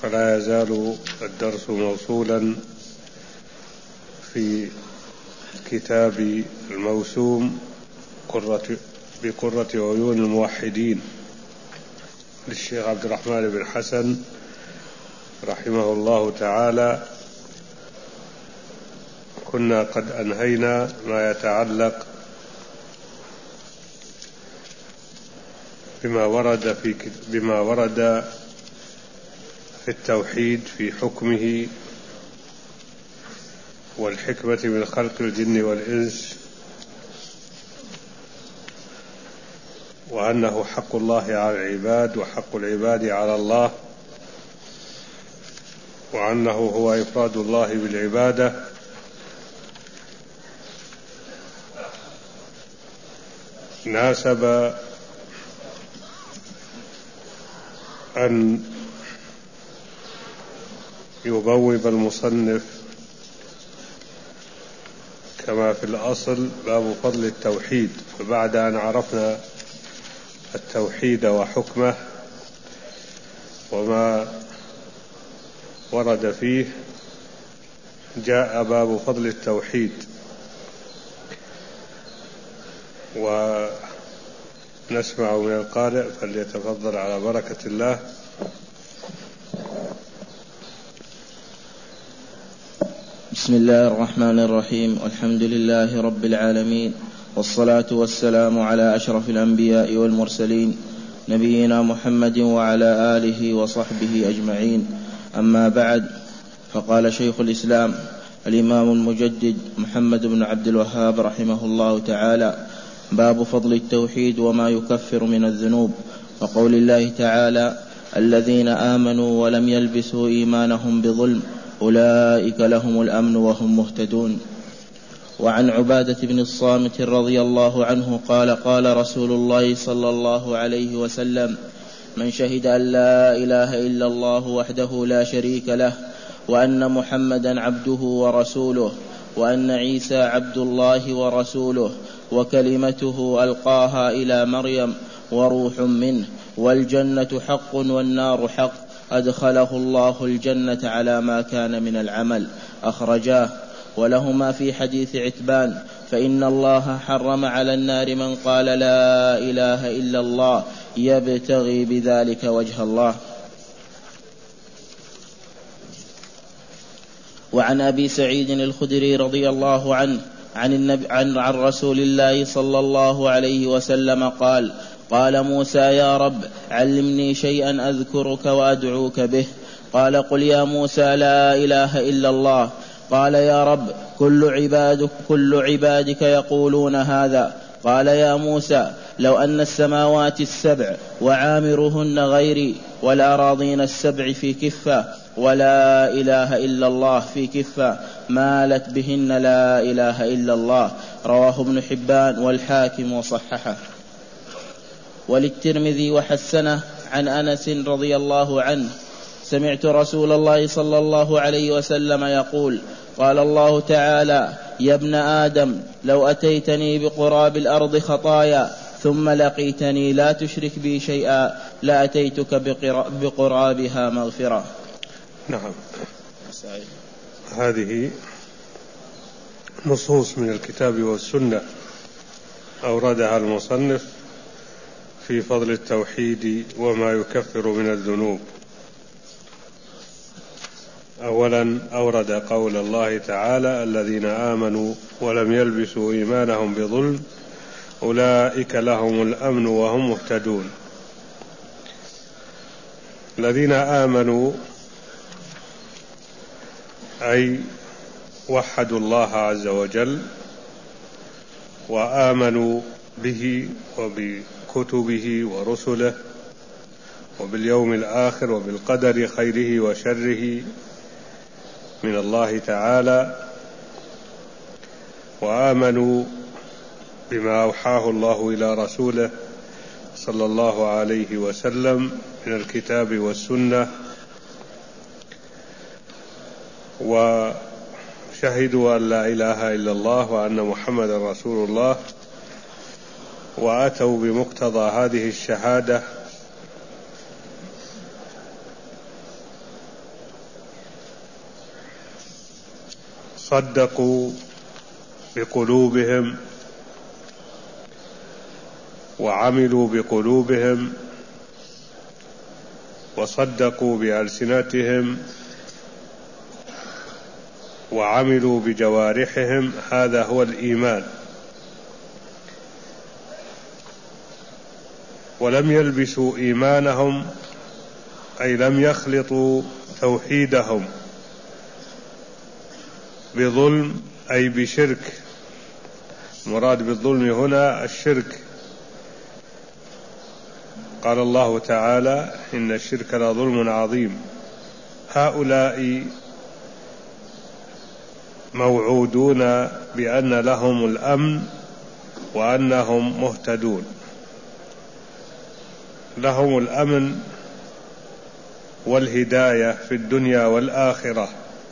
فلا يزال الدرس موصولا في كتاب الموسوم بقرة عيون الموحدين للشيخ عبد الرحمن بن حسن رحمه الله تعالى. كنا قد أنهينا ما يتعلق بما ورد في التوحيد في حكمه والحكمة من خلق الجن والإنس، وأنه حق الله على العباد وحق العباد على الله، وأنه هو إفراد الله بالعبادة، ناسب أن يبوب المصنف كما في الأصل باب فضل التوحيد. فبعد أن عرفنا التوحيد وحكمه وما ورد فيه، جاء باب فضل التوحيد، ونسمع من القارئ فليتفضل على بركة الله. بسم الله الرحمن الرحيم، والحمد لله رب العالمين، والصلاة والسلام على أشرف الأنبياء والمرسلين نبينا محمد وعلى آله وصحبه أجمعين. أما بعد، فقال شيخ الإسلام الإمام المجدد محمد بن عبد الوهاب رحمه الله تعالى: باب فضل التوحيد وما يكفر من الذنوب، وقول الله تعالى: الذين آمنوا ولم يلبسوا إيمانهم بظلم أولئك لهم الأمن وهم مهتدون. وعن عبادة بن الصامت رضي الله عنه قال: قال رسول الله صلى الله عليه وسلم: من شهد أن لا إله إلا الله وحده لا شريك له، وأن محمدا عبده ورسوله، وأن عيسى عبد الله ورسوله، وكلمته ألقاها إلى مريم وروح منه، والجنة حق والنار حق، أدخله الله الجنة على ما كان من العمل. أخرجاه. ولهما في حديث عتبان: فإن الله حرم على النار من قال لا إله إلا الله يبتغي بذلك وجه الله. وعن أبي سعيد الخدري رضي الله عنه عن رسول الله صلى الله عليه وسلم قال: قال موسى: يا رب علمني شيئا أذكرك وأدعوك به. قال: قل يا موسى لا إله إلا الله. قال: يا رب كل عبادك يقولون هذا. قال: يا موسى لو أن السماوات السبع وعامرهن غيري والأراضين السبع في كفة ولا إله إلا الله في كفة مالت بهن لا إله إلا الله. رواه ابن حبان والحاكم وصححه. وللترمذي وحسنه عن أنس رضي الله عنه: سمعت رسول الله صلى الله عليه وسلم يقول: قال الله تعالى: يا ابن آدم لو أتيتني بقراب الأرض خطايا ثم لقيتني لا تشرك بي شيئا لأتيتك بقرابها مغفرة. نعم، هذه نصوص من الكتاب والسنة أوردها المصنف في فضل التوحيد وما يكفر من الذنوب. أولا أورد قول الله تعالى: الذين آمنوا ولم يلبسوا إيمانهم بظلم أولئك لهم الأمن وهم مهتدون. الذين آمنوا أي وحدوا الله عز وجل وآمنوا به وبكتبه ورسله وباليوم الآخر وبالقدر خيره وشره من الله تعالى، وآمنوا بما أوحاه الله إلى رسوله صلى الله عليه وسلم من الكتاب والسنة، وشهدوا أن لا إله إلا الله وأن محمدا رسول الله، وأتوا بمقتضى هذه الشهادة صدقوا بقلوبهم وعملوا بقلوبهم وصدقوا بألسنتهم وعملوا بجوارحهم، هذا هو الإيمان. ولم يلبسوا إيمانهم أي لم يخلطوا توحيدهم بظلم أي بشرك. المراد بالظلم هنا الشرك. قال الله تعالى: إن الشرك لظلم عظيم. هؤلاء موعودون بأن لهم الأمن وأنهم مهتدون. لهم الأمن والهداية في الدنيا والآخرة،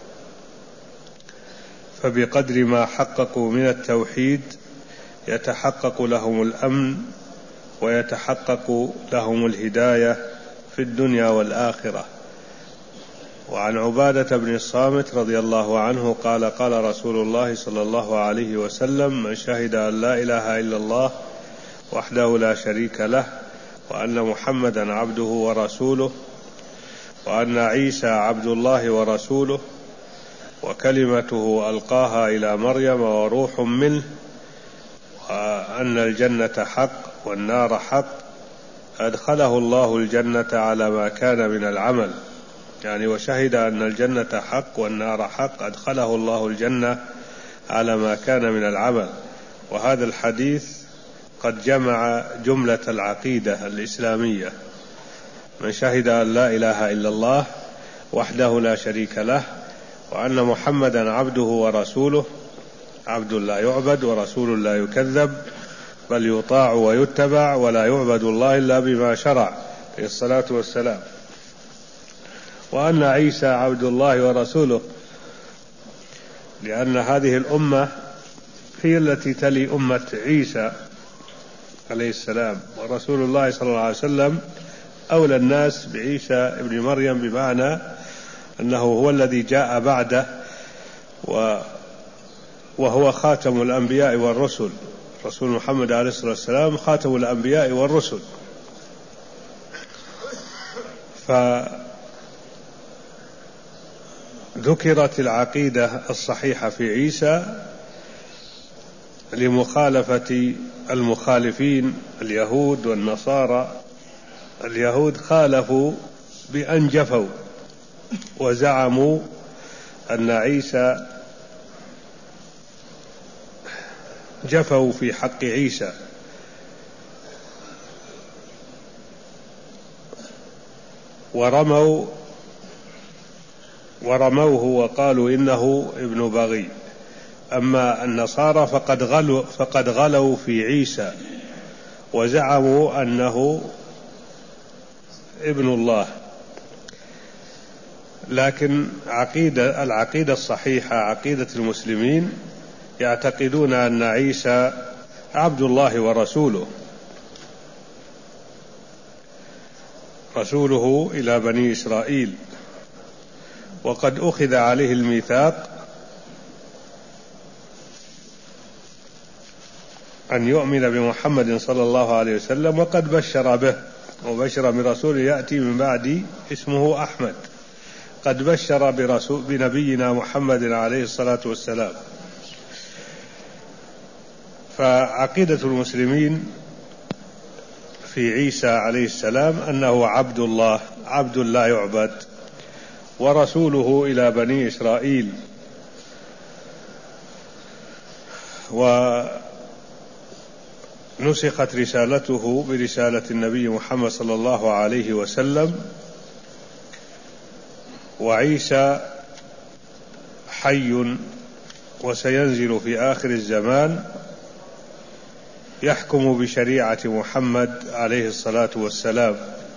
فبقدر ما حققوا من التوحيد يتحقق لهم الأمن ويتحقق لهم الهداية في الدنيا والآخرة. وعن عبادة بن الصامت رضي الله عنه قال: قال رسول الله صلى الله عليه وسلم: من شهد أن لا إله إلا الله وحده لا شريك له وأن محمدا عبده ورسوله وأن عيسى عبد الله ورسوله وكلمته ألقاها إلى مريم وروح منه وأن الجنة حق والنار حق، أدخله الله الجنة على ما كان من العمل. يعني وشهد أن الجنة حق والنار حق أدخله الله الجنة على ما كان من العمل. وهذا الحديث قد جمع جملة العقيدة الإسلامية: من شهد أن لا إله إلا الله وحده لا شريك له وأن محمدا عبده ورسوله، عبد لا يعبد ورسول لا يكذب، بل يطاع ويتبع، ولا يعبد الله إلا بما شرع عليه الصلاة والسلام. وأن عيسى عبد الله ورسوله، لأن هذه الأمة هي التي تلي أمة عيسى عليه السلام، ورسول الله صلى الله عليه وسلم أولى الناس بعيسى ابن مريم، بمعنى أنه هو الذي جاء بعده وهو خاتم الأنبياء والرسل. رسول محمد عليه الصلاة والسلام خاتم الأنبياء والرسل. فذكرت العقيدة الصحيحة في عيسى لمخالفة المخالفين اليهود والنصارى. اليهود خالفوا بأن جفوا وزعموا أن عيسى، جفوا في حق عيسى ورموه وقالوا إنه ابن بغي. أما النصارى فقد غلوا في عيسى وزعموا أنه ابن الله. لكن العقيدة الصحيحة، عقيدة المسلمين، يعتقدون أن عيسى عبد الله ورسوله، رسوله إلى بني إسرائيل، وقد أخذ عليه الميثاق أن يؤمن بمحمد صلى الله عليه وسلم، وقد بشر به وبشر برسول يأتي من بعد اسمه أحمد. قد بشر بنبينا محمد عليه الصلاة والسلام. فعقيدة المسلمين في عيسى عليه السلام أنه عبد الله، عبد لا يعبد، ورسوله إلى بني إسرائيل. ونسخت رسالته برسالة النبي محمد صلى الله عليه وسلم. وعيسى حي وسينزل في آخر الزمان يحكم بشريعة محمد عليه الصلاة والسلام.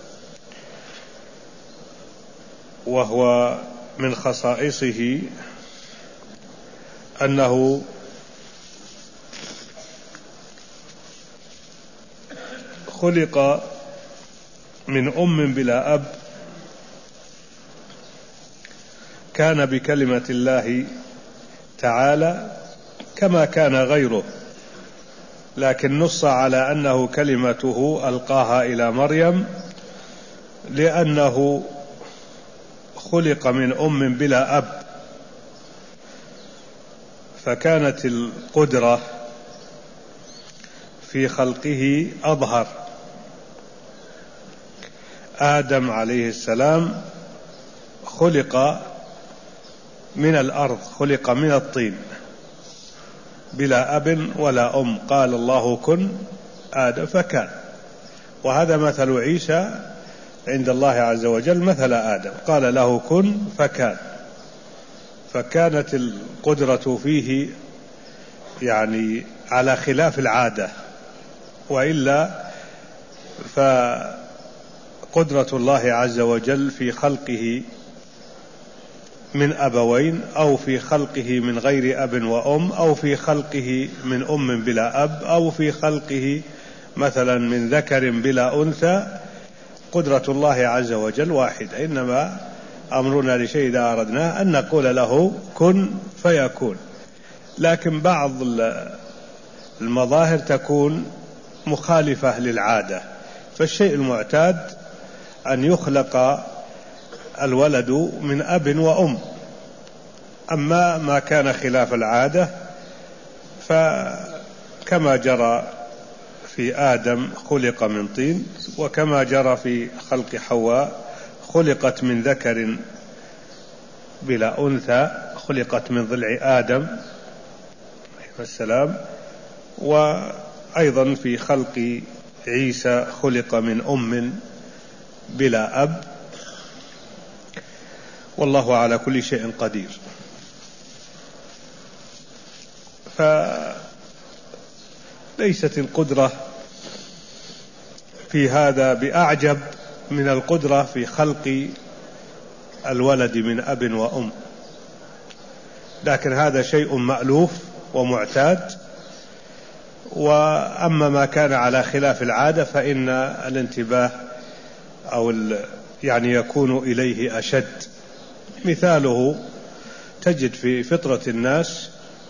وهو من خصائصه أنه خلق من أم بلا أب، كان بكلمة الله تعالى كما كان غيره، لكن نص على أنه كلمته ألقاها إلى مريم لأنه خلق من أم بلا أب، فكانت القدرة في خلقه أظهر. آدم عليه السلام خلق من الأرض، خلق من الطين بلا أب ولا أم، قال الله كن آدم فكان. وهذا مثل عيسى عند الله عز وجل مثل آدم، قال له كن فكان. فكانت القدرة فيه يعني على خلاف العادة، وإلا فقدرة الله عز وجل في خلقه من أبوين، أو في خلقه من غير أب وأم، أو في خلقه من أم بلا أب، أو في خلقه مثلا من ذكر بلا أنثى، قدرة الله عز وجل واحدة. إنما أمرنا لشيء إذا أردناه أن نقول له كن فيكون. لكن بعض المظاهر تكون مخالفة للعادة، فالشيء المعتاد أن يخلق الولد من أب وأم، أما ما كان خلاف العادة فكما جرى في آدم خلق من طين، وكما جرى في خلق حواء خلقت من ذكر بلا أنثى، خلقت من ضلع آدم عليه السلام. وأيضا في خلق عيسى خلق من أم بلا أب، والله على كل شيء قدير. فليست القدرة في هذا بأعجب من القدرة في خلق الولد من أب وأم، لكن هذا شيء مألوف ومعتاد. وأما ما كان على خلاف العادة فإن الانتباه أو يعني يكون إليه أشد. مثاله تجد في فطرة الناس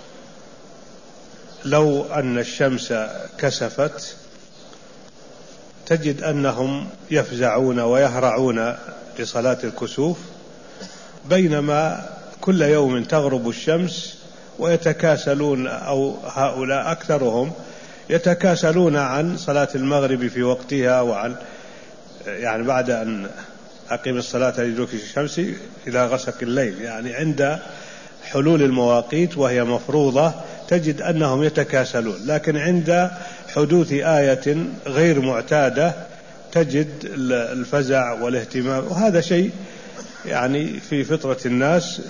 لو أن الشمس كسفت تجد أنهم يفزعون ويهرعون لصلاة الكسوف، بينما كل يوم تغرب الشمس ويتكاسلون، أو هؤلاء أكثرهم يتكاسلون عن صلاة المغرب في وقتها، وعن يعني بعد أن أقيم الصلاة لدلوك الشمس إلى غسق الليل، يعني عند حلول المواقيت وهي مفروضة تجد أنهم يتكاسلون، لكن عند حدوث آية غير معتادة تجد الفزع والاهتمام. وهذا شيء يعني في فطرة الناس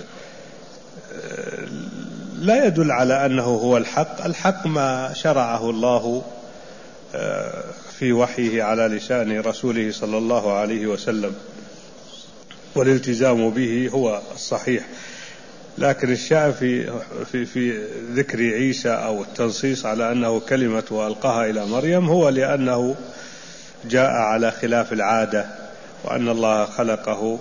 لا يدل على أنه هو الحق. الحق ما شرعه الله في وحيه على لسان رسوله صلى الله عليه وسلم، والالتزام به هو الصحيح. لكن الشأن في ذكر عيسى أو التنصيص على أنه كلمة وألقاها إلى مريم هو لأنه جاء على خلاف العادة، وأن الله خلقه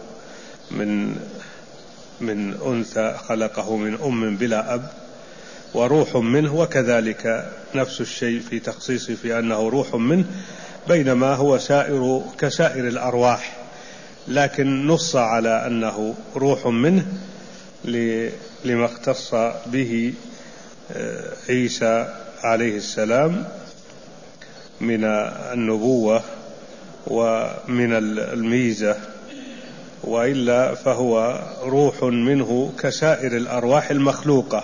من أنثى، خلقه من أم بلا أب وروح منه، وكذلك نفس الشيء في تخصيصه في أنه روح منه، بينما هو كسائر الأرواح، لكن نص على أنه روح منه لما اختص به عيسى عليه السلام من النبوة ومن الميزة، وإلا فهو روح منه كسائر الأرواح المخلوقة.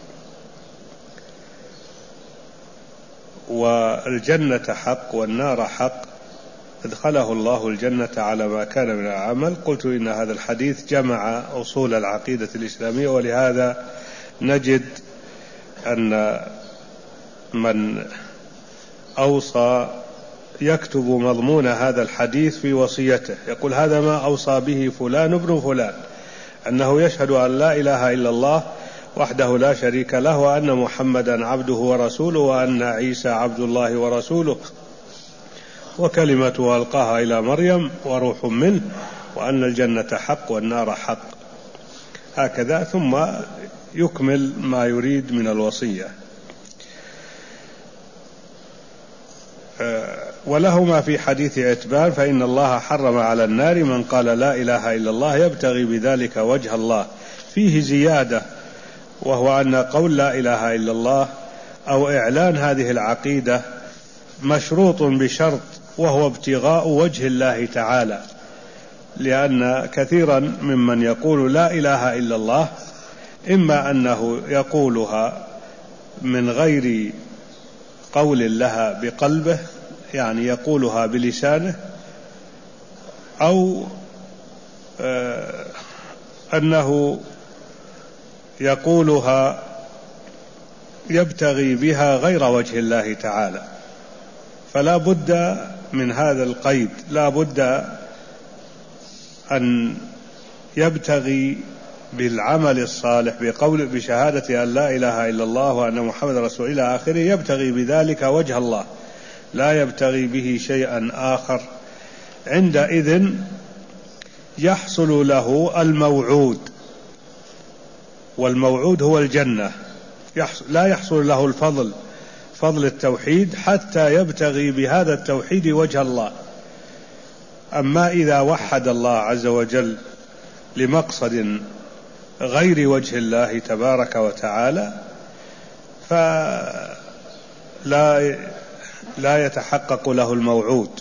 والجنة حق والنار حق، أدخله الله الجنة على ما كان من العمل. قلت إن هذا الحديث جمع أصول العقيدة الإسلامية، ولهذا نجد أن من أوصى يكتب مضمون هذا الحديث في وصيته، يقول هذا ما أوصى به فلان ابن فلان، أنه يشهد أن لا إله إلا الله وحده لا شريك له، وأن محمدا عبده ورسوله، وأن عيسى عبد الله ورسوله، وكلمته ألقاها إلى مريم وروح منه، وأن الجنة حق والنار حق. هكذا، ثم يكمل ما يريد من الوصية. ولهما في حديث عتبان: فإن الله حرم على النار من قال لا إله إلا الله يبتغي بذلك وجه الله. فيه زيادة، وهو أن قول لا إله إلا الله أو إعلان هذه العقيدة مشروط بشرط، وهو ابتغاء وجه الله تعالى، لأن كثيرا ممن يقول لا إله إلا الله إما أنه يقولها من غير قول لها بقلبه، يعني يقولها بلسانه، أو أنه يقولها يبتغي بها غير وجه الله تعالى. فلا بد من هذا القيد، لا بد أن يبتغي بالعمل الصالح بقول بشهادة أن لا إله إلا الله وأن محمد رسول إلى آخره، يبتغي بذلك وجه الله، لا يبتغي به شيئا آخر. عندئذ يحصل له الموعود، والموعود هو الجنة. لا يحصل له فضل التوحيد حتى يبتغي بهذا التوحيد وجه الله. أما إذا وحد الله عز وجل لمقصد غير وجه الله تبارك وتعالى فلا يتحقق له الموعود.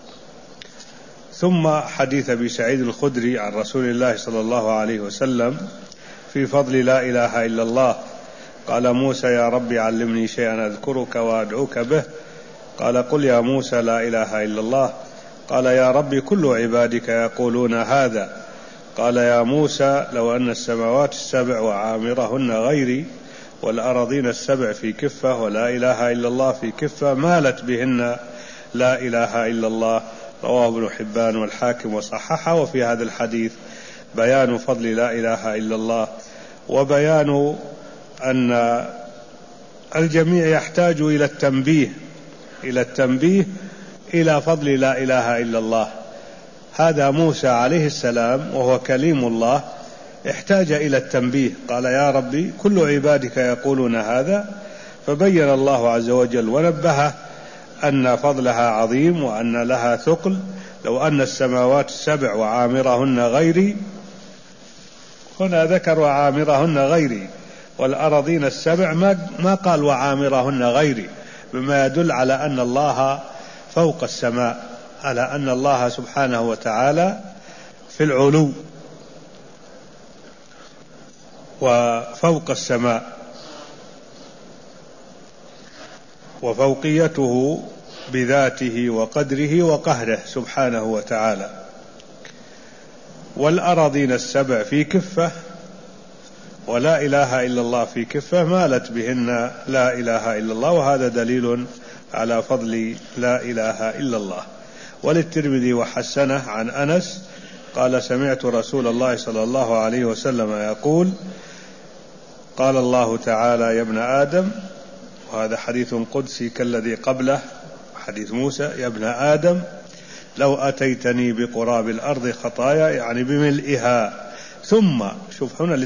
ثم حديث أبي سعيد الخدري عن رسول الله صلى الله عليه وسلم في فضل لا إله إلا الله: قال موسى: يا رب علمني شيئا أذكرك وأدعوك به. قال: قل يا موسى لا إله إلا الله. قال: يا رب كل عبادك يقولون هذا. قال: يا موسى لو أن السماوات السبع وعامرهن غيري والأراضين السبع في كفة ولا إله إلا الله في كفة مالت بهن لا إله إلا الله. رواه ابن حبان والحاكم وصححه. وفي هذا الحديث بيان فضل لا إله إلا الله، وبيان أن الجميع يحتاج إلى التنبيه إلى فضل لا إله إلا الله. هذا موسى عليه السلام وهو كليم الله احتاج إلى التنبيه، قال: يا ربي كل عبادك يقولون هذا، فبين الله عز وجل ونبهه أن فضلها عظيم وأن لها ثقل. لو أن السماوات السبع وعامرهن غيري، هنا ذكر وعامرهن غيري، والأراضين السبع ما قال وعامرهن غيري، بما يدل على أن الله فوق السماء، على أن الله سبحانه وتعالى في العلو وفوق السماء، وفوقيته بذاته وقدره وقهره سبحانه وتعالى. والأراضين السبع في كفة ولا إله إلا الله في كفة مالت بهن لا إله إلا الله، وهذا دليل على فضل لا إله إلا الله. وللترمذي وحسنه عن أنس قال: سمعت رسول الله صلى الله عليه وسلم يقول: قال الله تعالى: يا ابن آدم، وهذا حديث قدسي كالذي قبله حديث موسى: يا ابن آدم لو أتيتني بقراب الأرض خطايا، يعني بملئها، ثم، شوف هنا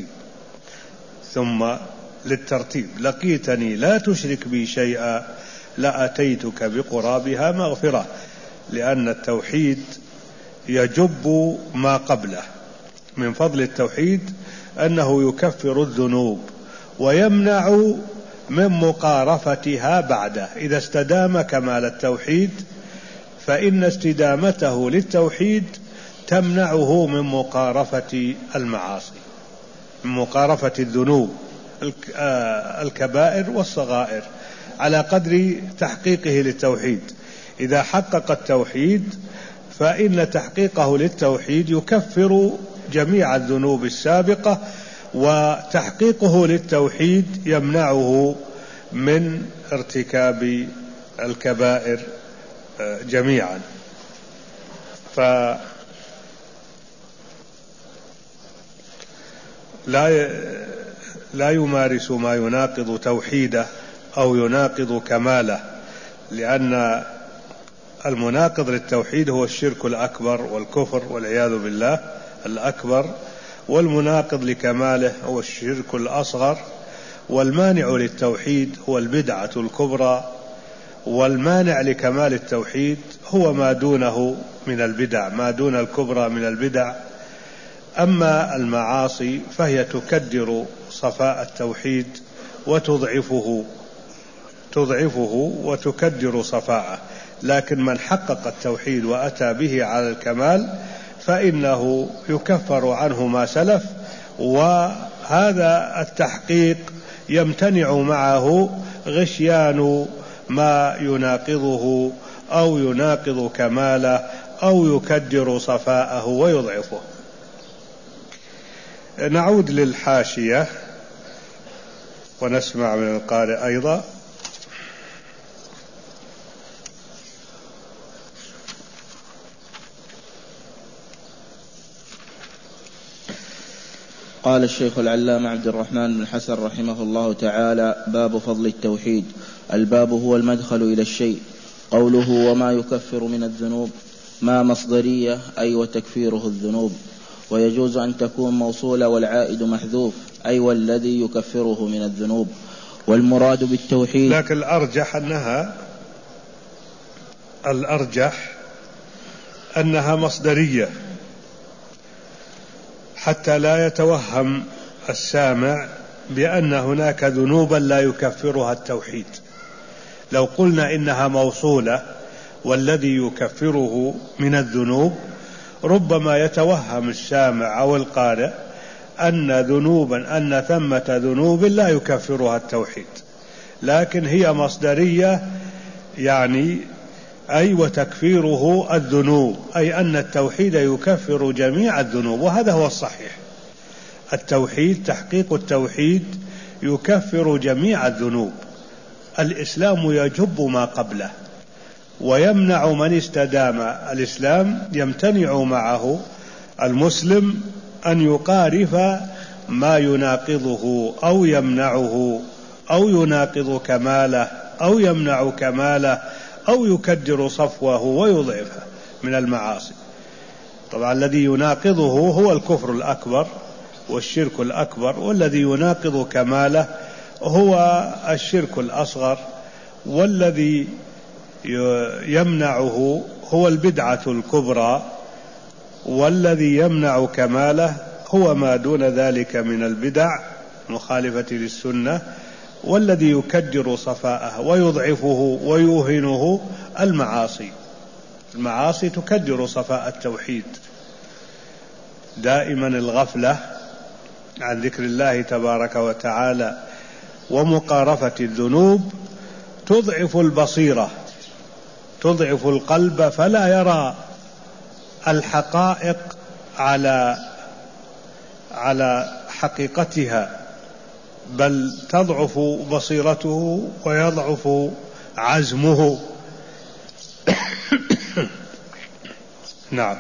للترتيب، لقيتني لا تشرك بي شيئا لأتيتك بقرابها مغفرة. لأن التوحيد يجب ما قبله. من فضل التوحيد أنه يكفر الذنوب ويمنع من مقارفتها بعده. إذا استدام كمال التوحيد فإن استدامته للتوحيد تمنعه من مقارفة المعاصي، من مقارفة الذنوب الكبائر والصغائر، على قدر تحقيقه للتوحيد. إذا حقق التوحيد فإن تحقيقه للتوحيد يكفر جميع الذنوب السابقة، وتحقيقه للتوحيد يمنعه من ارتكاب الكبائر جميعا. فلا يمارس ما يناقض توحيده أو يناقض كماله، لأن المناقض للتوحيد هو الشرك الأكبر والكفر والعياذ بالله الأكبر، والمناقض لكماله هو الشرك الأصغر، والمانع للتوحيد هو البدعة الكبرى، والمانع لكمال التوحيد هو ما دونه من البدع، ما دون الكبرى من البدع. أما المعاصي فهي تكدر صفاء التوحيد وتضعفه وتكدر صفاءه، لكن من حقق التوحيد وأتى به على الكمال فإنه يكفر عنه ما سلف، وهذا التحقيق يمتنع معه غشيان ما يناقضه أو يناقض كماله أو يكدر صفاءه ويضعفه. نعود للحاشية ونسمع من القارئ أيضا. قال الشيخ العلامة عبد الرحمن بن حسن رحمه الله تعالى: باب فضل التوحيد. الباب هو المدخل إلى الشيء. قوله وما يكفر من الذنوب ما مصدرية، أي وتكفيره الذنوب، ويجوز أن تكون موصولة والعائد محذوف، أي والذي يكفره من الذنوب. والمراد بالتوحيد، لكن الأرجح أنها مصدرية حتى لا يتوهم السامع بأن هناك ذنوبا لا يكفرها التوحيد. لو قلنا إنها موصولة والذي يكفره من الذنوب ربما يتوهم السامع أو القارئ أن ثمة ذنوب لا يكفرها التوحيد، لكن هي مصدرية، يعني أي وتكفيره الذنوب، أي أن التوحيد يكفر جميع الذنوب، وهذا هو الصحيح. التوحيد، تحقيق التوحيد يكفر جميع الذنوب. الإسلام يجب ما قبله ويمنع من استدام الإسلام، يمتنع معه المسلم أن يقارف ما يناقضه أو يمنعه أو يناقض كماله أو يمنع كماله أو يكدر صفوه ويضعفه من المعاصي. طبعا الذي يناقضه هو الكفر الأكبر والشرك الأكبر، والذي يناقض كماله هو الشرك الأصغر، والذي يمنعه هو البدعة الكبرى، والذي يمنع كماله هو ما دون ذلك من البدع مخالفة للسنة، والذي يكدر صفاءه ويضعفه ويوهنه المعاصي تكدر صفاء التوحيد. دائما الغفلة عن ذكر الله تبارك وتعالى ومقارفة الذنوب تضعف البصيرة، تضعف القلب، فلا يرى الحقائق على حقيقتها، بل تضعف بصيرته ويضعف عزمه. نعم.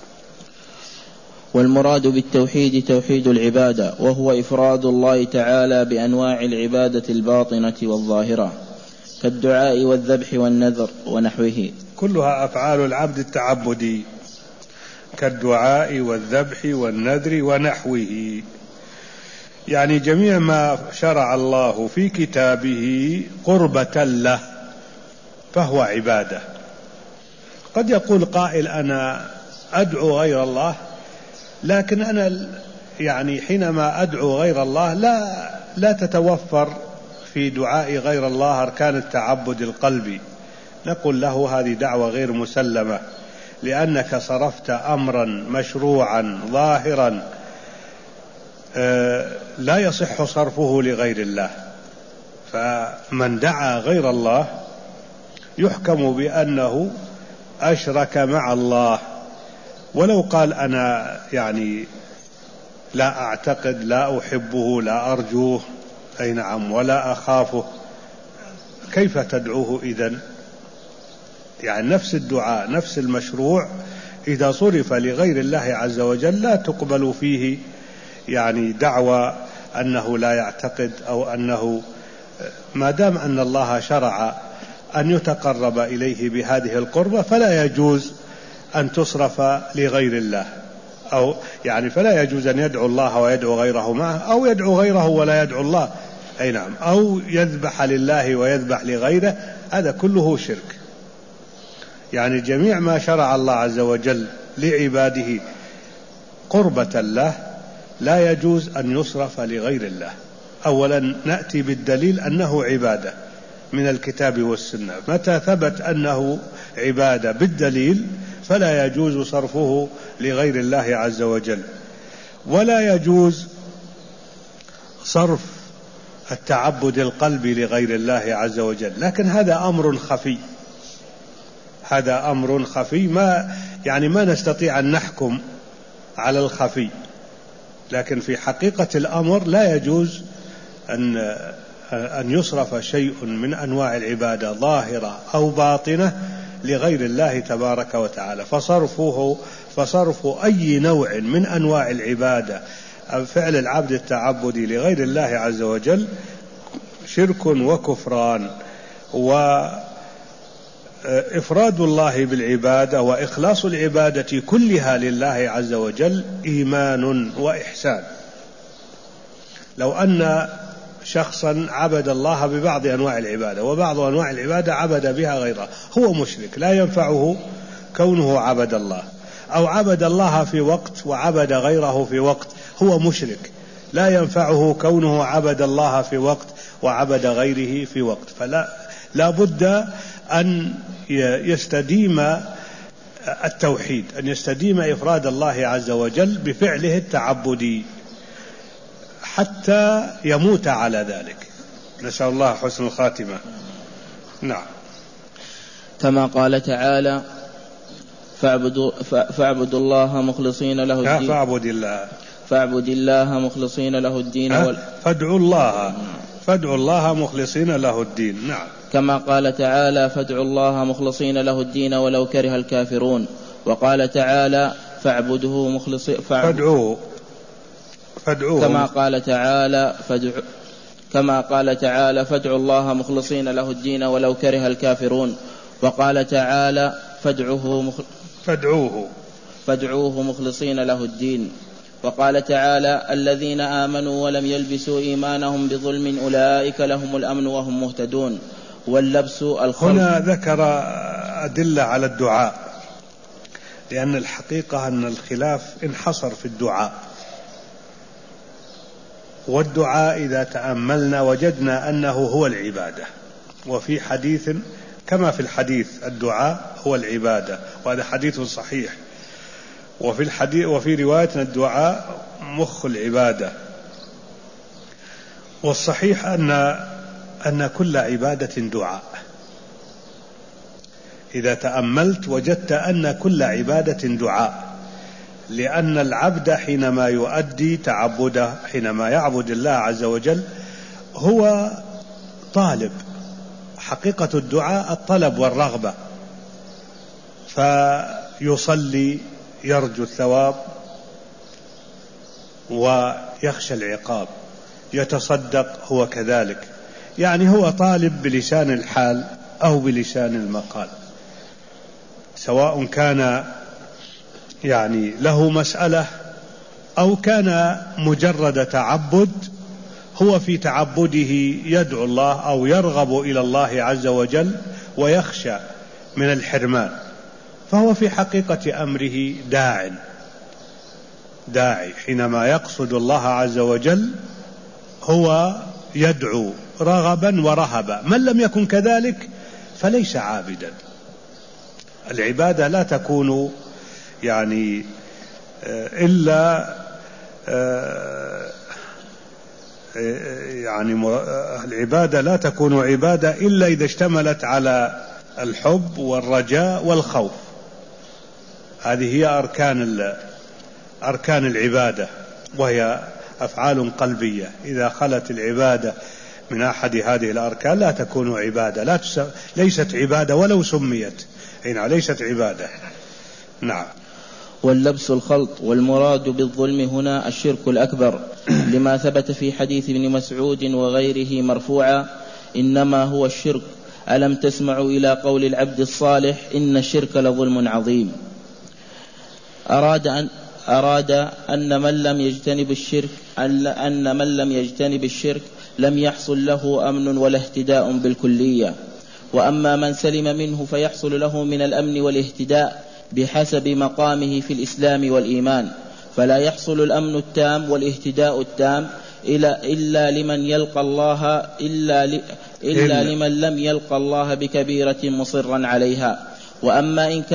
والمراد بالتوحيد توحيد العبادة، وهو إفراد الله تعالى بأنواع العبادة الباطنة والظاهرة كالدعاء والذبح والنذر ونحوه، كلها أفعال العبد التعبدي، كالدعاء والذبح والنذر ونحوه، يعني جميع ما شرع الله في كتابه قربة له فهو عبادة. قد يقول قائل أنا أدعو غير الله، لكن أنا يعني حينما أدعو غير الله لا تتوفر في دعاء غير الله أركان التعبد القلبي. نقول له هذه دعوة غير مسلمة، لأنك صرفت أمرا مشروعا ظاهرا لا يصح صرفه لغير الله. فمن دعا غير الله يحكم بأنه أشرك مع الله، ولو قال أنا يعني لا أعتقد، لا أحبه، لا أرجوه، أي نعم، ولا أخافه، كيف تدعوه إذن؟ يعني نفس الدعاء نفس المشروع إذا صرف لغير الله عز وجل لا تقبل فيه يعني دعوى أنه لا يعتقد، أو أنه ما دام أن الله شرع أن يتقرب إليه بهذه القربة فلا يجوز أن تصرف لغير الله. أو يعني فلا يجوز أن يدعو الله ويدعو غيره معه، أو يدعو غيره ولا يدعو الله، أي نعم، أو يذبح لله ويذبح لغيره، هذا كله شرك. يعني جميع ما شرع الله عز وجل لعباده قربة له لا يجوز أن يصرف لغير الله. أولا نأتي بالدليل أنه عبادة من الكتاب والسنة، متى ثبت أنه عبادة بالدليل فلا يجوز صرفه لغير الله عز وجل. ولا يجوز صرف التعبد القلبي لغير الله عز وجل، لكن هذا أمر خفي، هذا أمر خفي ما نستطيع أن نحكم على الخفي، لكن في حقيقة الأمر لا يجوز أن يصرف شيء من أنواع العبادة ظاهرة أو باطنة لغير الله تبارك وتعالى. فصرف أي نوع من أنواع العبادة أو فعل العبد التعبدي لغير الله عز وجل شرك وكفران. وإفراد الله بالعبادة وإخلاص العبادة كلها لله عز وجل إيمان وإحسان. لو أن شخصا عبد الله ببعض أنواع العبادة وبعض أنواع العبادة عبد بها غيره، هو مشرك لا ينفعه كونه عبد الله، أو عبد الله في وقت وعبد غيره في وقت، هو مشرك لا ينفعه كونه عبد الله في وقت وعبد غيره في وقت. فلا بد أن يستديم التوحيد، أن يستديم إفراد الله عز وجل بفعله التعبدي حتى يموت على ذلك. نسأل الله حسن الخاتمة. نعم. كما قال تعالى فاعبدوا الله مخلصين له الدين. فاعبد الله مخلصين له الدين فادعوا الله مخلصين له الدين. نعم. كما قال تعالى فادعوا الله مخلصين له الدين ولو كره الكافرون. وقال تعالى فاعبدوه مخلصين فادعوه كما قال تعالى فادعوا الله مخلصين له الدين ولو كره الكافرون. وقال تعالى فادعوه مخلصين له الدين. وقال تعالى الذين آمنوا ولم يلبسوا إيمانهم بظلم أولئك لهم الأمن وهم مهتدون. واللبس الخلق. هنا ذكر أدلة على الدعاء، لأن الحقيقة أن الخلاف انحصر في الدعاء، والدعاء إذا تأملنا وجدنا أنه هو العبادة. وفي حديث كما في الحديث الدعاء هو العبادة، وهذا حديث صحيح. وفي رواية الدعاء مخ العبادة. والصحيح أن كل عبادة دعاء. إذا تأملت وجدت أن كل عبادة دعاء، لأن العبد حينما يؤدي تعبده، حينما يعبد الله عز وجل، هو طالب. حقيقة الدعاء الطلب والرغبة. فيصلي يرجو الثواب ويخشى العقاب، يتصدق هو كذلك، يعني هو طالب بلسان الحال أو بلسان المقال، سواء كان يعني له مسألة أو كان مجرد تعبد، هو في تعبده يدعو الله أو يرغب إلى الله عز وجل ويخشى من الحرمان، فهو في حقيقة أمره داعي. حينما يقصد الله عز وجل هو يدعو رغبا ورهبا. من لم يكن كذلك فليس عابدا. العبادة لا تكون يعني إلا العبادة لا تكون عبادة إلا إذا اشتملت على الحب والرجاء والخوف. هذه هي أركان العبادة، وهي أفعال قلبية. إذا خلت العبادة من أحد هذه الأركان لا تكون عبادة، ليست عبادة ولو سميت، ليست عبادة. نعم. واللبس الخلط. والمراد بالظلم هنا الشرك الأكبر، لما ثبت في حديث ابن مسعود وغيره مرفوعا إنما هو الشرك. ألم تسمعوا إلى قول العبد الصالح إن الشرك لظلم عظيم. أراد أن من لم يجتنب الشرك لم يحصل له أمن ولا اهتداء بالكلية. وأما من سلم منه فيحصل له من الأمن والاهتداء بحسب مقامه في الإسلام والإيمان، فلا يحصل الأمن التام والاهتداء التام إلا لمن لم يلقى الله بكبيرة مصرا عليها. وأما إن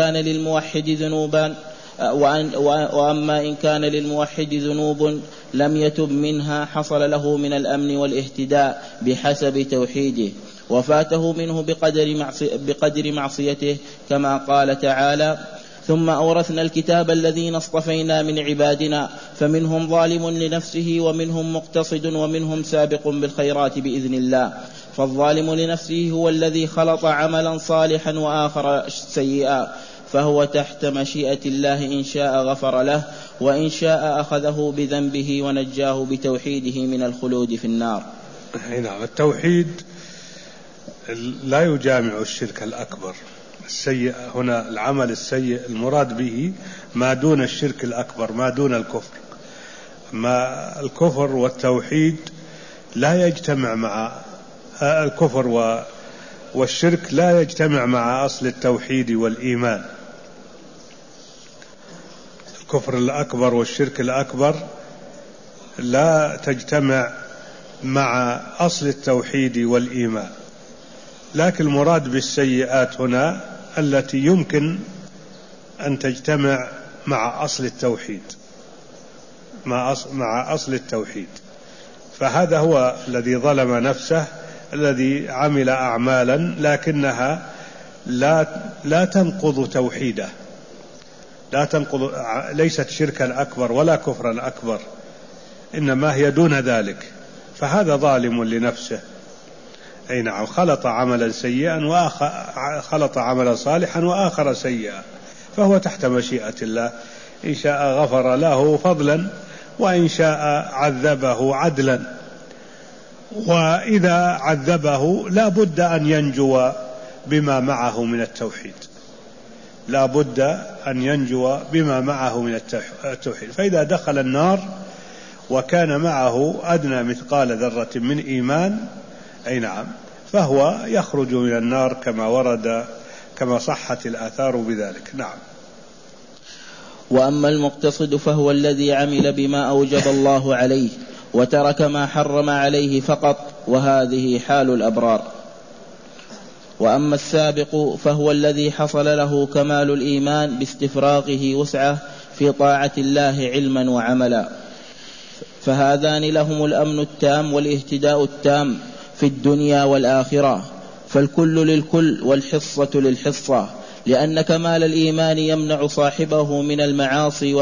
كان للموحد ذنوب لم يتب منها حصل له من الأمن والاهتداء بحسب توحيده، وفاته منه بقدر معصيته، كما قال تعالى: ثم أورثنا الكتاب الذين اصطفينا من عبادنا فمنهم ظالم لنفسه ومنهم مقتصد ومنهم سابق بالخيرات بإذن الله. فالظالم لنفسه هو الذي خلط عملا صالحا وآخر سيئا، فهو تحت مشيئة الله، إن شاء غفر له وإن شاء أخذه بذنبه ونجاه بتوحيده من الخلود في النار. نعم، التوحيد لا يجامع الشرك الأكبر. السيء هنا العمل السيء المراد به ما دون الشرك الأكبر، ما دون الكفر. ما الكفر والتوحيد لا يجتمع مع الكفر والشرك لا يجتمع مع أصل التوحيد والإيمان. الكفر الأكبر والشرك الأكبر لا تجتمع مع أصل التوحيد والإيمان، لكن المراد بالسيئات هنا التي يمكن أن تجتمع مع أصل التوحيد، مع أصل التوحيد. فهذا هو الذي ظلم نفسه، الذي عمل أعمالا لكنها لا تنقض توحيده، ليست شركا أكبر ولا كفرا أكبر، إنما هي دون ذلك، فهذا ظالم لنفسه. أي نعم، خلط عملا سيئا خلط عملا صالحا وآخر سيئا، فهو تحت مشيئة الله، إن شاء غفر له فضلا وإن شاء عذبه عدلا. وإذا عذبه لا بد أن ينجو بما معه من التوحيد، لا بد أن ينجو بما معه من التوحيد. فإذا دخل النار وكان معه أدنى مثقال ذرة من إيمان، أي نعم، فهو يخرج من النار كما ورد، كما صحت الآثار بذلك. نعم. وأما المقتصد فهو الذي عمل بما أوجب الله عليه وترك ما حرم عليه فقط، وهذه حال الأبرار. وأما السابق فهو الذي حصل له كمال الإيمان باستفراغه وسعه في طاعة الله علما وعملا، فهذان لهم الأمن التام والاهتداء التام في الدنيا والآخرة، فالكل للكل والحصة للحصة، لأن كمال الإيمان يمنع صاحبه من المعاصي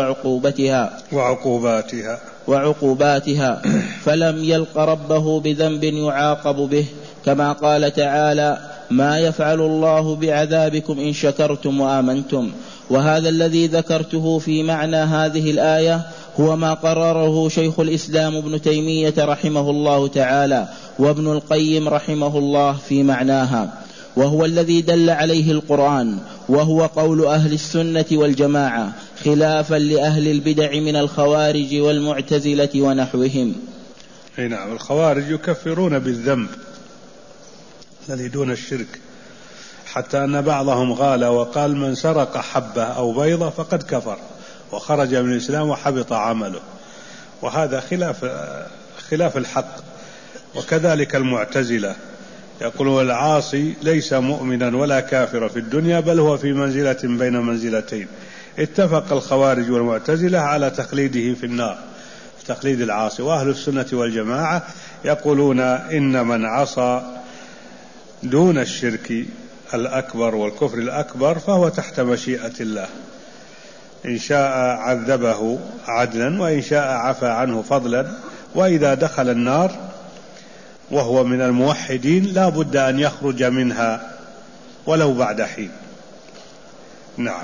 وعقوباتها فلم يلق ربه بذنب يعاقب به، كما قال تعالى: ما يفعل الله بعذابكم إن شكرتم وآمنتم. وهذا الذي ذكرته في معنى هذه الآية هو ما قرره شيخ الإسلام ابن تيمية رحمه الله تعالى وابن القيم رحمه الله في معناها، وهو الذي دل عليه القرآن، وهو قول أهل السنة والجماعة، خلافا لأهل البدع من الخوارج والمعتزلة ونحوهم. أي نعم، الخوارج يكفرون بالذنب الذي دون الشرك، حتى أن بعضهم غال وقال: من سرق حبة أو بيضة فقد كفر وخرج من الإسلام وحبط عمله، وهذا خلاف الحق. وكذلك المعتزلة يقولون: العاصي ليس مؤمنا ولا كافرا في الدنيا، بل هو في منزلة بين منزلتين. اتفق الخوارج والمعتزلة على تخليده في النار، تخليد العاصي. وأهل السنة والجماعة يقولون: إن من عصى دون الشرك الأكبر والكفر الأكبر فهو تحت مشيئة الله، إن شاء عذبه عدلا وإن شاء عفى عنه فضلا. وإذا دخل النار وهو من الموحدين لا بد أن يخرج منها ولو بعد حين. نعم.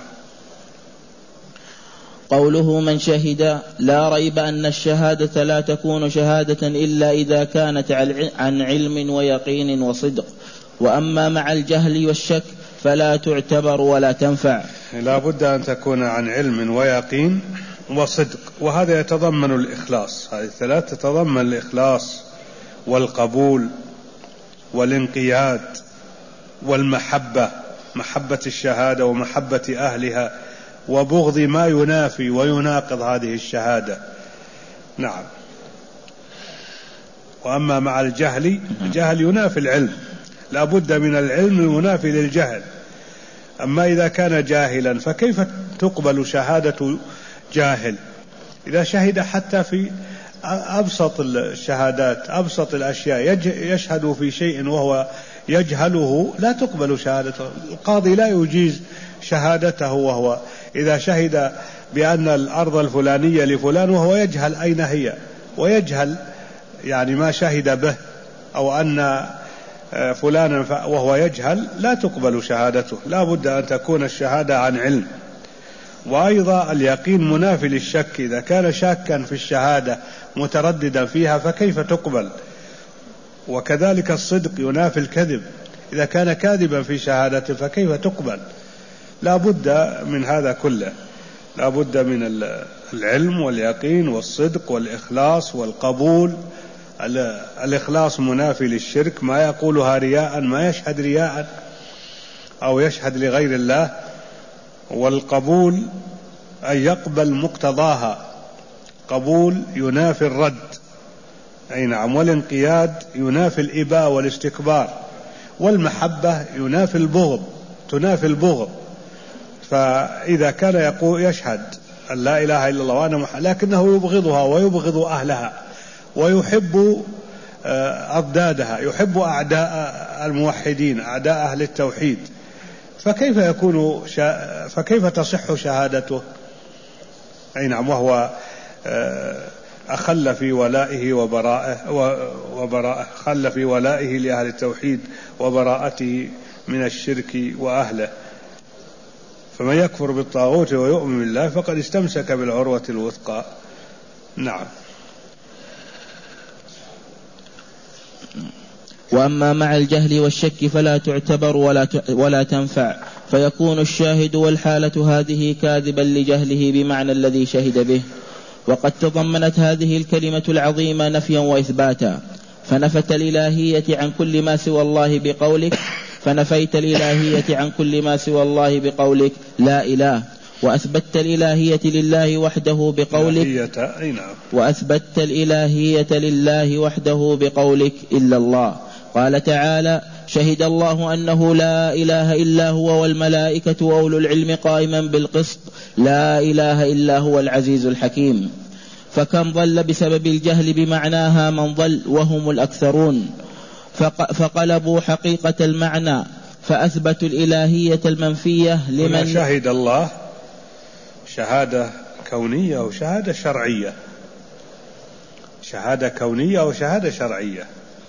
قوله: من شهد، لا ريب أن الشهادة لا تكون شهادة إلا إذا كانت عن علم ويقين وصدق، وأما مع الجهل والشك فلا تعتبر ولا تنفع. لا بد أن تكون عن علم ويقين وصدق، وهذا يتضمن الإخلاص. هذه الثلاث تتضمن الإخلاص والقبول والانقياد والمحبة، محبة الشهادة ومحبة أهلها، وبغض ما ينافي ويناقض هذه الشهادة. نعم. وأما مع الجهل، الجهل ينافي العلم، لا بد من العلم المنافي للجهل. أما إذا كان جاهلا فكيف تقبل شهادة جاهل؟ إذا شهد حتى في أبسط الشهادات، أبسط الأشياء، يشهد في شيء وهو يجهله، لا تقبل شهادته. القاضي لا يجيز شهادته وهو إذا شهد بأن الأرض الفلانية لفلان وهو يجهل أين هي، ويجهل يعني ما شهد به، أو أن فلانا وهو يجهل، لا تقبل شهادته. لا بد أن تكون الشهادة عن علم. وأيضا اليقين منافي للشك، إذا كان شاكا في الشهادة مترددا فيها فكيف تقبل؟ وكذلك الصدق ينافي الكذب، إذا كان كاذبا في شهادته فكيف تقبل؟ لا بد من هذا كله، لا بد من العلم واليقين والصدق والإخلاص والقبول. الإخلاص منافي للشرك، ما يقولها رياء، ما يشهد رياء أو يشهد لغير الله. والقبول أن يقبل مقتضاها، قبول ينافي الرد. أي نعم. والانقياد ينافي الإباء والاستكبار. والمحبة ينافي البغض، تنافي البغض. فإذا كان يشهد أن لا إله إلا الله لكنه يبغضها ويبغض أهلها ويحب أضدادها، يحب أعداء الموحدين، أعداء أهل التوحيد، فكيف تصح شهادته؟ أي نعم. وهو أخل في ولائه وبراءه، خل في ولائه لأهل التوحيد وبراءته من الشرك وأهله. فمن يكفر بالطاغوت ويؤمن بالله فقد استمسك بالعروة الوثقى. نعم. وأما مع الجهل والشك فلا تعتبر ولا تنفع، فيكون الشاهد والحالة هذه كاذبا لجهله بمعنى الذي شهد به. وقد تضمنت هذه الكلمة العظيمة نفيا وإثباتا، فنفت الإلهية عن كل ما سوى الله بقولك، فنفيت الإلهية عن كل ما سوى الله بقولك لا إله، وأثبتت الإلهية لله وحده بقولك، وأثبتت الإلهية لله وحده بقولك إلا الله. قال تعالى: شهد الله أنه لا إله إلا هو والملائكة وأولو العلم قائما بالقسط لا إله إلا هو العزيز الحكيم. فكم ضل بسبب الجهل بمعناها من ضل وهم الأكثرون، فقلبوا حقيقة المعنى فأثبتوا الإلهية المنفية لمن شهد الله شهادة كونية وشهادة شرعية، شهادة كونية وشهادة شرعية.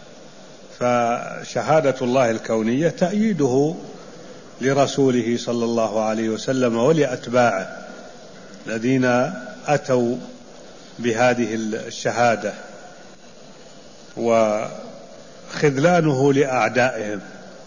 فشهادة الله الكونية تأييده لرسوله صلى الله عليه وسلم ولأتباعه الذين أتوا بهذه الشهادة، وخذلانه لأعدائهم.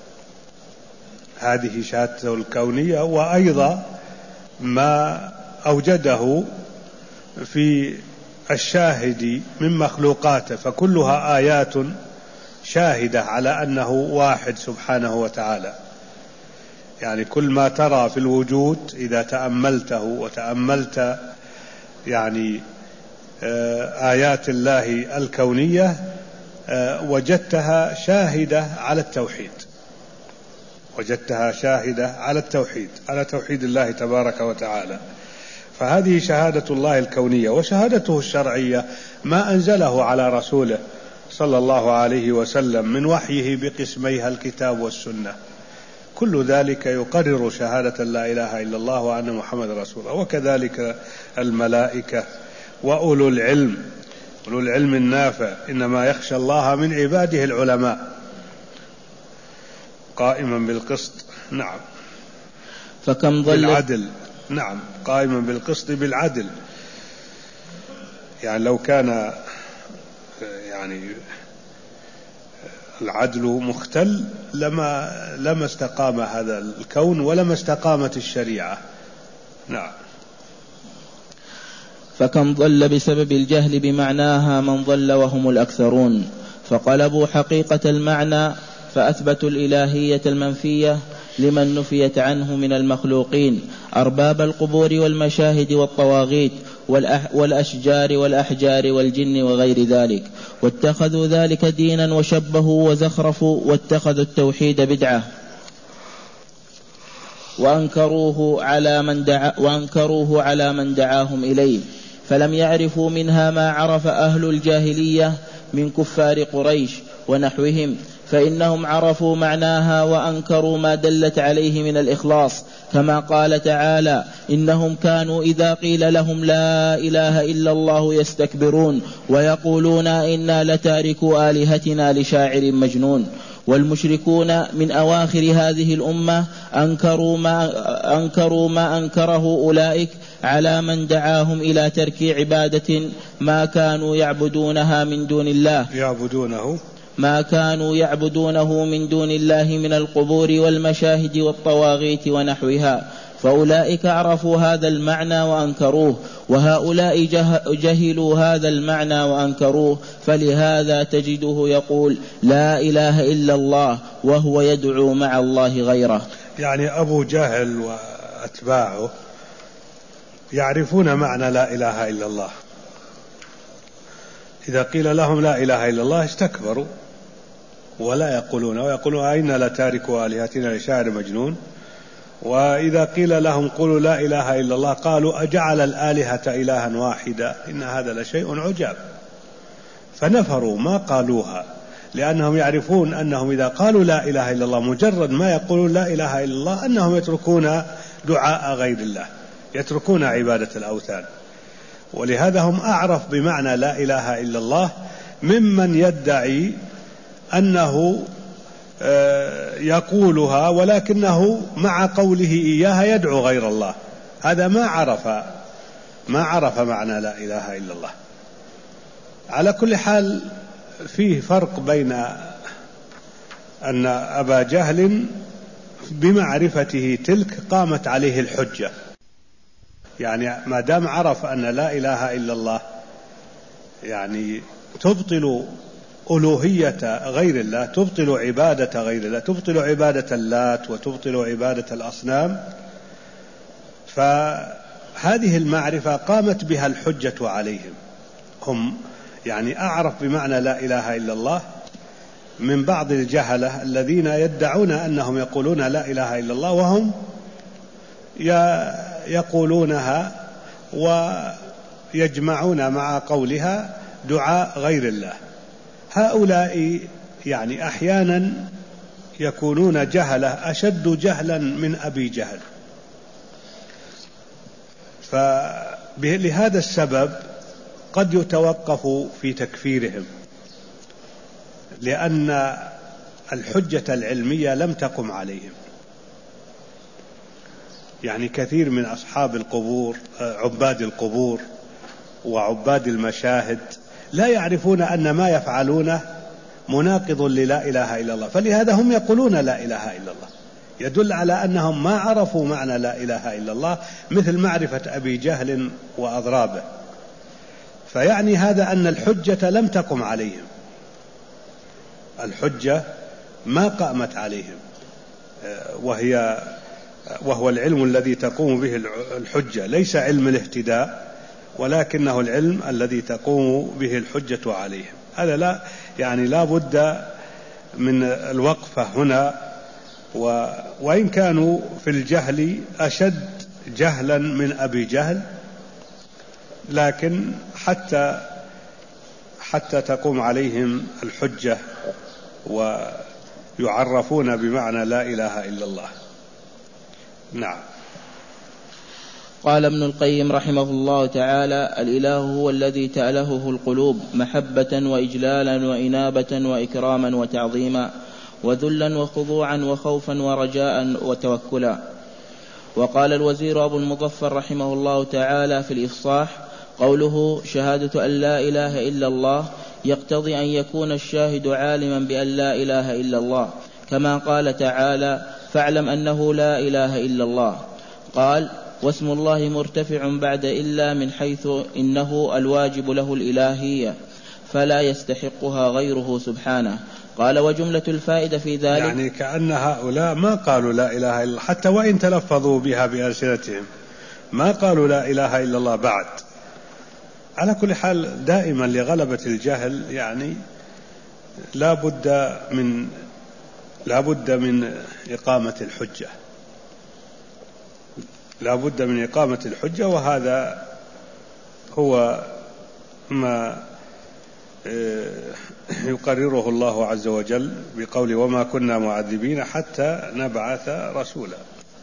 هذه شهادته الكونية. وأيضا ما أوجده في الشاهد من مخلوقاته، فكلها آيات شاهدة على أنه واحد سبحانه وتعالى. يعني كل ما ترى في الوجود إذا تأملته وتأملت يعني آيات الله الكونية وجدتها شاهدة على التوحيد، وجدتها شاهدة على التوحيد، على توحيد الله تبارك وتعالى. فهذه شهادة الله الكونية. وشهادته الشرعية ما أنزله على رسوله صلى الله عليه وسلم من وحيه بقسميها الكتاب والسنة، كل ذلك يقرر شهادة لا إله إلا الله وأن محمد رسول الله. وكذلك الملائكة وأولو العلم، أولو العلم النافع، إنما يخشى الله من عباده العلماء قائما بالقسط. نعم. فكم ضل بالعدل. نعم، قائما بالقسط بالعدل. يعني لو كان يعني العدل مختل لما استقام هذا الكون ولما استقامت الشريعة. نعم. فكم ضل بسبب الجهل بمعناها من ضل وهم الأكثرون، فقلبوا حقيقة المعنى فأثبتوا الإلهية المنفية لمن نفيت عنه من المخلوقين أرباب القبور والمشاهد والطواغيت والأشجار والأحجار والجن وغير ذلك، واتخذوا ذلك دينا وشبهوا وزخرفوا واتخذوا التوحيد بدعة وأنكروه على من دعاهم إليه، فلم يعرفوا منها ما عرف أهل الجاهلية من كفار قريش ونحوهم، فإنهم عرفوا معناها وأنكروا ما دلت عليه من الإخلاص، كما قال تعالى: إنهم كانوا إذا قيل لهم لا إله إلا الله يستكبرون ويقولون إنا لتاركوا آلهتنا لشاعر مجنون. والمشركون من أواخر هذه الأمة أنكروا ما أنكره أولئك على من دعاهم إلى ترك عبادة ما كانوا يعبدونها من دون الله من دون الله من القبور والمشاهد والطواغيت ونحوها، فأولئك عرفوا هذا المعنى وأنكروه، وهؤلاء جهلوا هذا المعنى وأنكروه، فلهذا تجده يقول لا إله إلا الله وهو يدعو مع الله غيره. يعني أبو جهل وأتباعه يعرفون معنى لا إله إلا الله، إذا قيل لهم لا إله إلا الله استكبروا ولا ويقولون أين لتاركوا آلهتنا لشاعر مجنون، وإذا قيل لهم قولوا لا إله إلا الله قالوا أجعل الآلهة إلها واحدا إن هذا لشيء عجاب، فنفروا ما قالوها، لأنهم يعرفون أنهم إذا قالوا لا إله إلا الله مجرد ما يقولون لا إله إلا الله أنهم يتركون دعاء غير الله، يتركون عبادة الأوثان، ولهذا هم أعرف بمعنى لا إله إلا الله ممن يدعي أنه يقولها ولكنه مع قوله إياها يدعو غير الله، هذا ما عرف معنى لا إله إلا الله. على كل حال فيه فرق بين أن أبا جهل بمعرفته تلك قامت عليه الحجة، يعني ما دام عرف أن لا إله إلا الله يعني تبطل ألوهية غير الله، تبطل عبادة غير الله، تبطل عبادة اللات وتبطل عبادة الأصنام، فهذه المعرفة قامت بها الحجة عليهم. هم يعني أعرف بمعنى لا إله إلا الله من بعض الجهلة الذين يدعون أنهم يقولون لا إله إلا الله وهم يقولونها ويجمعون مع قولها دعاء غير الله. هؤلاء يعني أحيانا يكونون جهلة أشد جهلا من أبي جهل، فلهذا السبب قد يتوقف في تكفيرهم، لأن الحجة العلمية لم تقم عليهم. يعني كثير من أصحاب القبور عباد القبور وعباد المشاهد لا يعرفون أن ما يفعلونه مناقض للا إله إلا الله، فلهذا هم يقولون لا إله إلا الله، يدل على أنهم ما عرفوا معنى لا إله إلا الله مثل معرفة أبي جهل وأضرابه. فيعني هذا أن الحجة لم تقم عليهم، الحجة ما قامت عليهم، وهو العلم الذي تقوم به الحجة، ليس علم الاهتداء ولكنه العلم الذي تقوم به الحجة عليهم. هذا لا بد من الوقفة هنا، وإن كانوا في الجهل أشد جهلا من أبي جهل، لكن حتى تقوم عليهم الحجة ويعرفون بمعنى لا إله إلا الله. نعم. قال ابن القيم رحمه الله تعالى: الإله هو الذي تألهه القلوب محبة وإجلالا وإنابة وإكراما وتعظيما وذلا وخضوعا وخوفا ورجاء وتوكلا. وقال الوزير أبو المظفر رحمه الله تعالى في الإفصاح: قوله شهادة أن لا إله إلا الله يقتضي أن يكون الشاهد عالما بأن لا إله إلا الله، كما قال تعالى: فاعلم أنه لا إله إلا الله. قال: واسم الله مرتفع بعد إلا من حيث إنه الواجب له الإلهية فلا يستحقها غيره سبحانه. قال وجملة الفائدة في ذلك يعني كأن هؤلاء ما قالوا لا إله إلا الله، حتى وإن تلفظوا بها بألسنتهم ما قالوا لا إله إلا الله بعد. على كل حال دائما لغلبة الجهل يعني لا بد من إقامة الحجة، لا بد من إقامة الحجة، وهذا هو ما يقرره الله عز وجل بقول وما كنا معذبين حتى نبعث رسولا.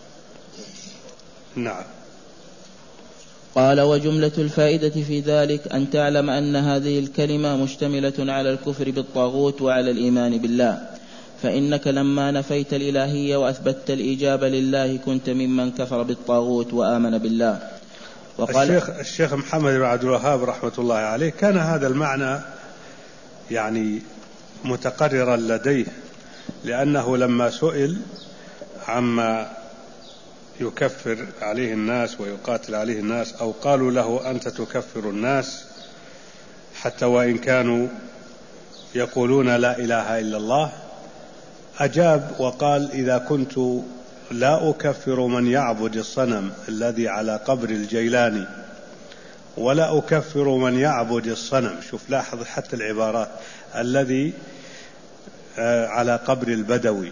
نعم. قال وجملة الفائدة في ذلك أن تعلم أن هذه الكلمة مشتملة على الكفر بالطاغوت وعلى الإيمان بالله، فإنك لما نفيت الإلهية وأثبتت الإجابة لله كنت ممن كفر بالطاغوت وآمن بالله. وقال الشيخ محمد بن عبد الوهاب رحمة الله عليه كان هذا المعنى يعني متقررا لديه، لأنه لما سئل عما يكفر عليه الناس ويقاتل عليه الناس أو قالوا له أنت تكفر الناس حتى وإن كانوا يقولون لا إله إلا الله، أجاب وقال إذا كنت لا أكفر من يعبد الصنم الذي على قبر الجيلاني ولا أكفر من يعبد الصنم، شوف لاحظ حتى العبارات، الذي على قبر البدوي،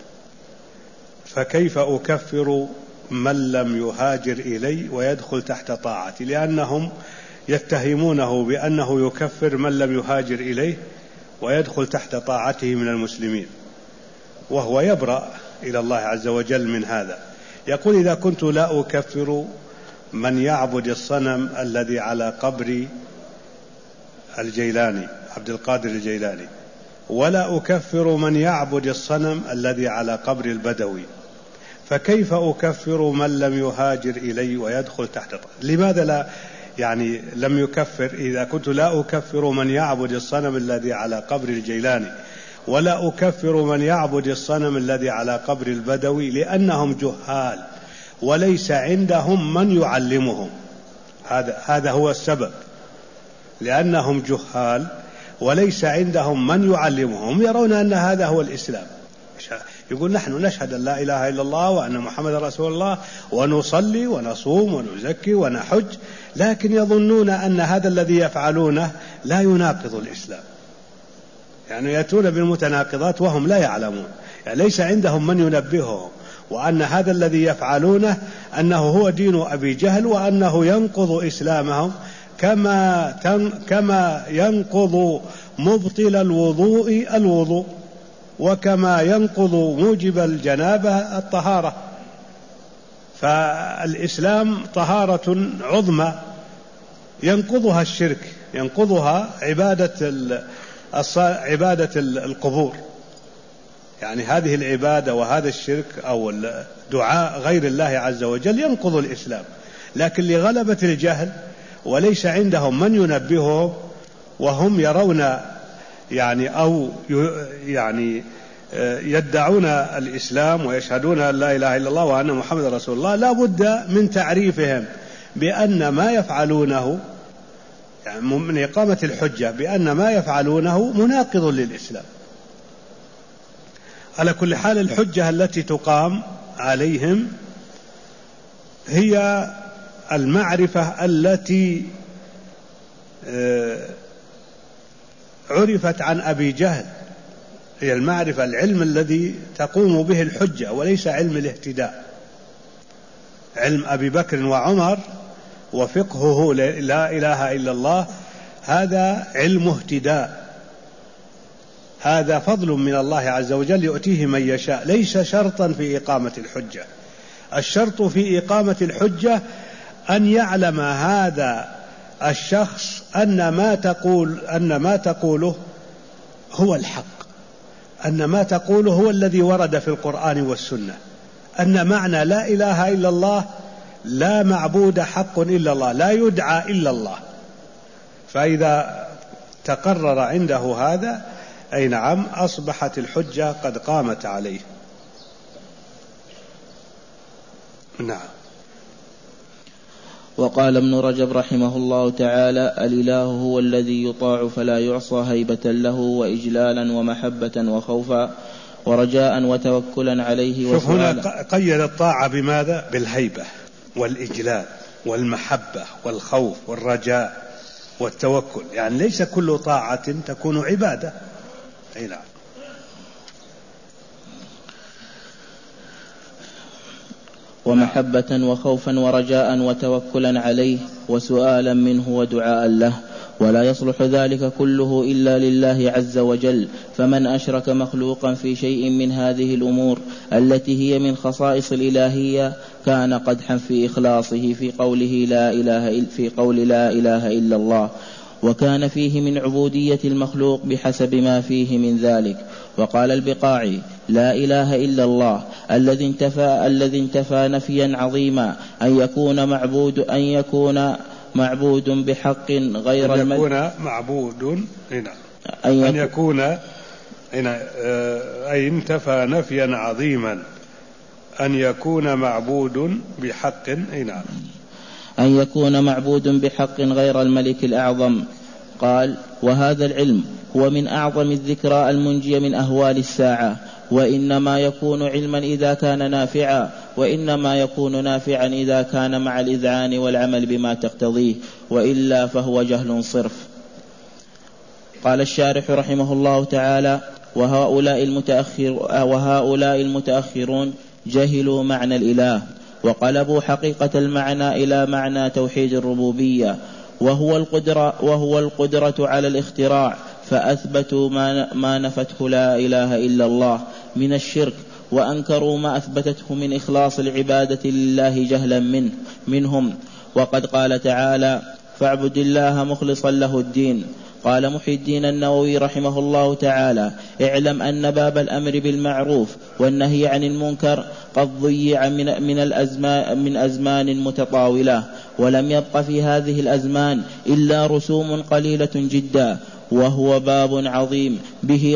فكيف أكفر من لم يهاجر إلي ويدخل تحت طاعتي؟ لأنهم يتهمونه بأنه يكفر من لم يهاجر إليه ويدخل تحت طاعته من المسلمين، وهو يبرأ إلى الله عز وجل من هذا. يقول إذا كنت لا أكفر من يعبد الصنم الذي على قبر الجيلاني عبد القادر الجيلاني ولا أكفر من يعبد الصنم الذي على قبر البدوي، فكيف أكفر من لم يهاجر إلي ويدخل تحت طاعتي؟ لماذا لا يعني لم يكفر؟ إذا كنت لا أكفر من يعبد الصنم الذي على قبر الجيلاني ولا أكفر من يعبد الصنم الذي على قبر البدوي، لأنهم جهال وليس عندهم من يعلمهم. هذا هو السبب، لأنهم جهال وليس عندهم من يعلمهم، يرون أن هذا هو الإسلام. يقول نحن نشهد أن لا إله إلا الله وأن محمد رسول الله ونصلي ونصوم ونزكي ونحج، لكن يظنون أن هذا الذي يفعلونه لا يناقض الإسلام، يعني يأتون بالمتناقضات وهم لا يعلمون، يعني ليس عندهم من ينبههم وأن هذا الذي يفعلونه أنه هو دين أبي جهل وأنه ينقض إسلامهم كما ينقض مبطل الوضوء وكما ينقض موجب الجنابة الطهارة. فالإسلام طهارة عظمى ينقضها الشرك، ينقضها عبادة القبور، يعني هذه العبادة وهذا الشرك أو الدعاء غير الله عز وجل ينقض الإسلام، لكن لغلبة الجهل وليس عندهم من ينبههم وهم يرون يعني يدعون الإسلام ويشهدون أن لا إله إلا الله وأن محمد رسول الله، لا بد من تعريفهم بأن ما يفعلونه، يعني من إقامة الحجة بأن ما يفعلونه مناقض للإسلام. على كل حال الحجة التي تقام عليهم هي المعرفة التي عرفت عن أبي جهل، هي المعرفة، العلم الذي تقوم به الحجة وليس علم الاهتداء. علم أبي بكر وعمر وفقهه لا إله إلا الله هذا علم اهتداء، هذا فضل من الله عز وجل يؤتيه من يشاء، ليس شرطا في إقامة الحجة. الشرط في إقامة الحجة أن يعلم هذا الشخص أن ما تقوله هو الحق، أن ما تقوله هو الذي ورد في القرآن والسنة، أن معنى لا إله إلا الله لا معبود حق إلا الله، لا يدعى إلا الله. فإذا تقرر عنده هذا أي نعم أصبحت الحجة قد قامت عليه. نعم. وقال ابن رجب رحمه الله تعالى: الإله هو الذي يطاع فلا يعصى هيبة له وإجلالا ومحبة وخوفا ورجاء وتوكلا عليه. شوف هنا قيد الطاعة بماذا؟ بالهيبة والإجلال والمحبة والخوف والرجاء والتوكل، يعني ليس كل طاعة تكون عبادة. أي نعم. ومحبة وخوفا ورجاء وتوكلا عليه وسؤالا منه ودعاء له، ولا يصلح ذلك كله إلا لله عز وجل. فمن أشرك مخلوقا في شيء من هذه الأمور التي هي من خصائص الإلهية كان قدحا في إخلاصه في قول لا إله إلا الله، وكان فيه من عبودية المخلوق بحسب ما فيه من ذلك. وقال البقاعي: لا إله إلا الله الذي انتفى نفيا عظيما أن يكون معبود بحق غير أي انتفى نفيا عظيما أن يكون معبود بحق. نعم. أن يكون معبود بحق غير الملك الأعظم. قال: وهذا العلم هو من أعظم الذكرى المنجية من أهوال الساعة، وإنما يكون علما إذا كان نافعا، وإنما يكون نافعا إذا كان مع الإذعان والعمل بما تقتضيه، وإلا فهو جهل صرف. قال الشارح رحمه الله تعالى: وهؤلاء المتأخرون جهلوا معنى الإله وقلبوا حقيقة المعنى إلى معنى توحيد الربوبية، وهو القدرة على الاختراع، فأثبتوا ما نفته لا إله إلا الله من الشرك، وأنكروا ما أثبتته من إخلاص العبادة لله جهلا منهم. وقد قال تعالى: فاعبد الله مخلصا له الدين. قال محي الدين النووي رحمه الله تعالى: اعلم أن باب الأمر بالمعروف والنهي عن المنكر قد ضيع من أزمان متطاولة، ولم يبق في هذه الأزمان إلا رسوم قليلة جدا، وهو باب عظيم به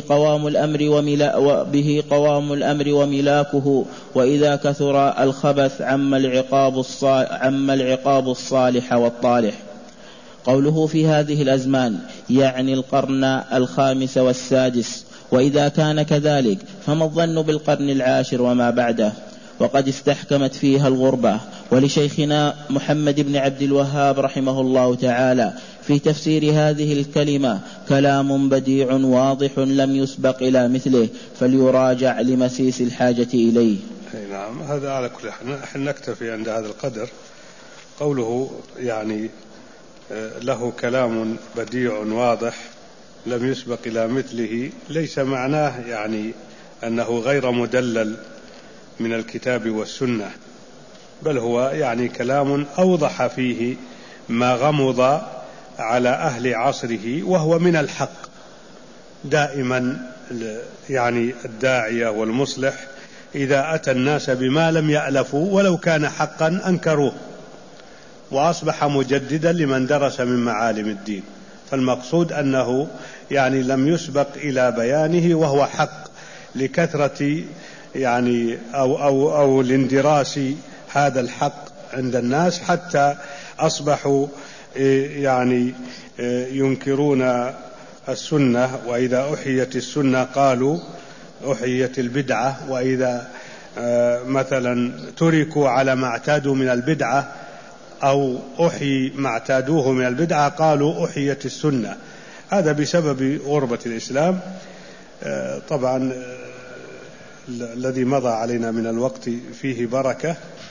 قوام الأمر وملاكه، وإذا كثر الخبث عم العقاب الصالح والطالح. قوله في هذه الأزمان يعني القرن الخامس والسادس، وإذا كان كذلك فما الظن بالقرن العاشر وما بعده؟ وقد استحكمت فيها الغربة. ولشيخنا محمد بن عبد الوهاب رحمه الله تعالى في تفسير هذه الكلمة كلام بديع واضح لم يسبق إلى مثله، فليراجع لمسيس الحاجة إليه. نعم. هذا على كل حال نكتفي عند هذا القدر. قوله يعني له كلام بديع واضح لم يسبق إلى مثله، ليس معناه يعني أنه غير مدلل من الكتاب والسنة، بل هو يعني كلام أوضح فيه ما غمض على أهل عصره، وهو من الحق. دائما يعني الداعية والمصلح إذا أتى الناس بما لم يألفوا ولو كان حقا أنكروه، وأصبح مجددا لمن درس من معالم الدين. فالمقصود أنه يعني لم يسبق إلى بيانه وهو حق لكثرة يعني أو لاندراس هذا الحق عند الناس، حتى أصبحوا يعني ينكرون السنة، وإذا أحيت السنة قالوا أحيت البدعة، وإذا مثلا تركوا على ما اعتادوا من البدعة أو أحيي ما اعتادوه من البدعة قالوا أحيت السنة. هذا بسبب غربة الإسلام. طبعا الذي مضى علينا من الوقت فيه بركة.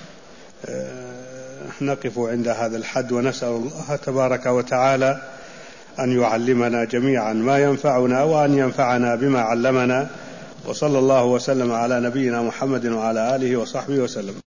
نقف عند هذا الحد، ونسأل الله تبارك وتعالى أن يعلمنا جميعا ما ينفعنا، وأن ينفعنا بما علمنا. وصلى الله وسلم على نبينا محمد وعلى آله وصحبه وسلم.